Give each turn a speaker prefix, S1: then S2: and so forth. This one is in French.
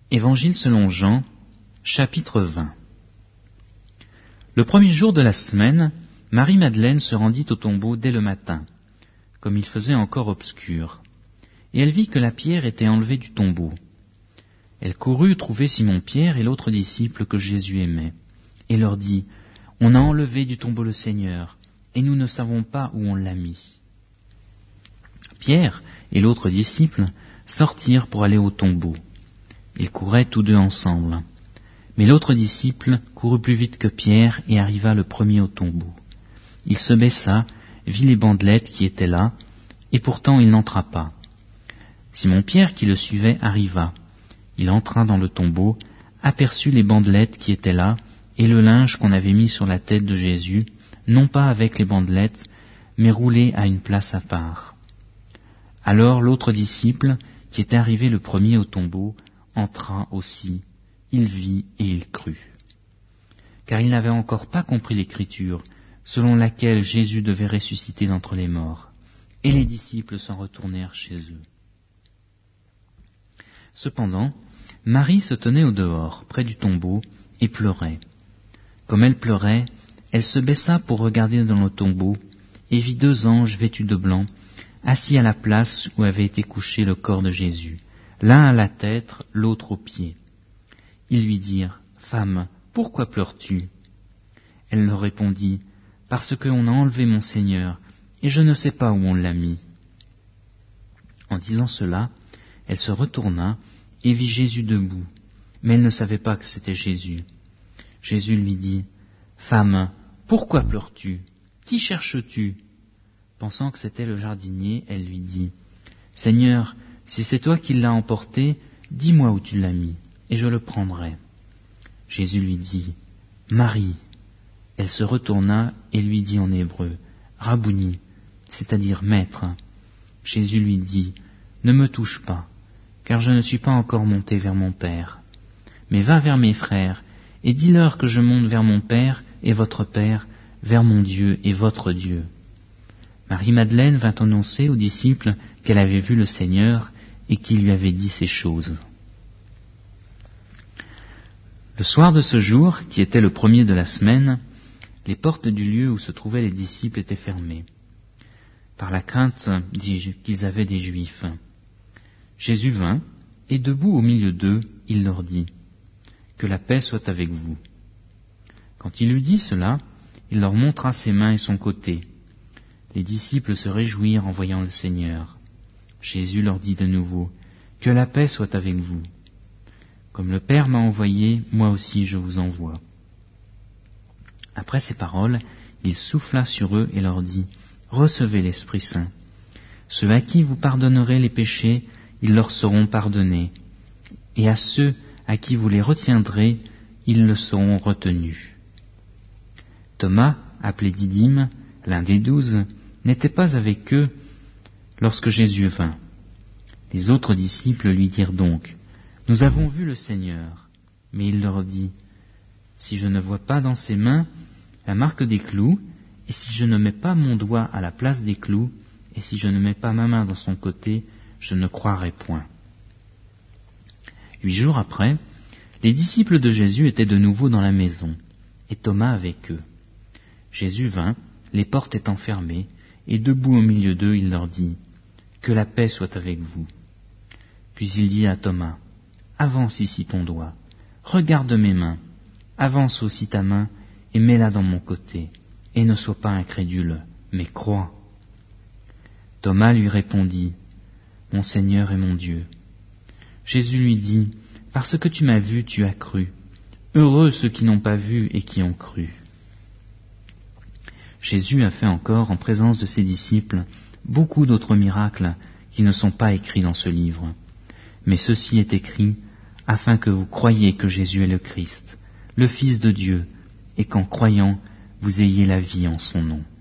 S1: Évangile selon Jean, chapitre 20. Le premier jour de la semaine, Marie-Madeleine se rendit au tombeau dès le matin, comme il faisait encore obscur, et elle vit que la pierre était enlevée du tombeau. Elle courut trouver Simon-Pierre et l'autre disciple que Jésus aimait, et leur dit : « On a enlevé du tombeau le Seigneur, et nous ne savons pas où on l'a mis. » Pierre et l'autre disciple sortirent pour aller au tombeau. Ils couraient tous deux ensemble. Mais l'autre disciple courut plus vite que Pierre et arriva le premier au tombeau. Il se baissa, vit les bandelettes qui étaient là, et pourtant il n'entra pas. Simon-Pierre qui le suivait arriva. Il entra dans le tombeau, aperçut les bandelettes qui étaient là, et le linge qu'on avait mis sur la tête de Jésus, non pas avec les bandelettes, mais roulé à une place à part. Alors l'autre disciple, qui était arrivé le premier au tombeau, entra aussi. Il vit et il crut. Car il n'avait encore pas compris l'Écriture, selon laquelle Jésus devait ressusciter d'entre les morts. Et les disciples s'en retournèrent chez eux. Cependant, Marie se tenait au dehors, près du tombeau, et pleurait. Comme elle pleurait, elle se baissa pour regarder dans le tombeau, et vit deux anges vêtus de blanc, assis à la place où avait été couché le corps de Jésus, l'un à la tête, l'autre aux pieds. Ils lui dirent : « Femme, pourquoi pleures-tu » Elle leur répondit : « Parce qu'on a enlevé mon Seigneur, et je ne sais pas où on l'a mis. » En disant cela, elle se retourna et vit Jésus debout, mais elle ne savait pas que c'était Jésus. Jésus lui dit : « Femme, pourquoi pleures-tu ? Qui cherches-tu » Pensant que c'était le jardinier, elle lui dit : « Seigneur, si c'est toi qui l'as emporté, dis-moi où tu l'as mis, et je le prendrai. » Jésus lui dit : « Marie. » Elle se retourna et lui dit en hébreu : « Rabouni », c'est-à-dire maître. Jésus lui dit : « Ne me touche pas, car je ne suis pas encore monté vers mon Père. Mais va vers mes frères, et dis-leur que je monte vers mon Père et votre Père, vers mon Dieu et votre Dieu. » Marie-Madeleine vint annoncer aux disciples qu'elle avait vu le Seigneur et qu'il lui avait dit ces choses. Le soir de ce jour, qui était le premier de la semaine, les portes du lieu où se trouvaient les disciples étaient fermées, par la crainte qu'ils avaient des Juifs. Jésus vint, et debout au milieu d'eux, il leur dit : « Que la paix soit avec vous. » Quand il eut dit cela, il leur montra ses mains et son côté. Les disciples se réjouirent en voyant le Seigneur. Jésus leur dit de nouveau : « Que la paix soit avec vous. Comme le Père m'a envoyé, moi aussi je vous envoie. » Après ces paroles, il souffla sur eux et leur dit : « Recevez l'Esprit Saint. Ceux à qui vous pardonnerez les péchés, ils leur seront pardonnés, et à ceux à qui vous les retiendrez, ils le seront retenus. » Thomas, appelé Didyme, l'un des 12, n'était pas avec eux lorsque Jésus vint. Les autres disciples lui dirent donc : « Nous avons vu le Seigneur. » Mais il leur dit : « Si je ne vois pas dans ses mains la marque des clous, et si je ne mets pas mon doigt à la place des clous, et si je ne mets pas ma main dans son côté, je ne croirai point. » 8 jours après, les disciples de Jésus étaient de nouveau dans la maison, et Thomas avec eux. Jésus vint, les portes étant fermées, et debout au milieu d'eux, il leur dit : « Que la paix soit avec vous. » Puis il dit à Thomas : « Avance ici ton doigt, regarde mes mains, avance aussi ta main, et mets-la dans mon côté, et ne sois pas incrédule, mais crois. » Thomas lui répondit : « Mon Seigneur et mon Dieu. » Jésus lui dit : « Parce que tu m'as vu, tu as cru. Heureux ceux qui n'ont pas vu et qui ont cru. » Jésus a fait encore, en présence de ses disciples, beaucoup d'autres miracles qui ne sont pas écrits dans ce livre. Mais ceci est écrit afin que vous croyiez que Jésus est le Christ, le Fils de Dieu, et qu'en croyant, vous ayez la vie en son nom.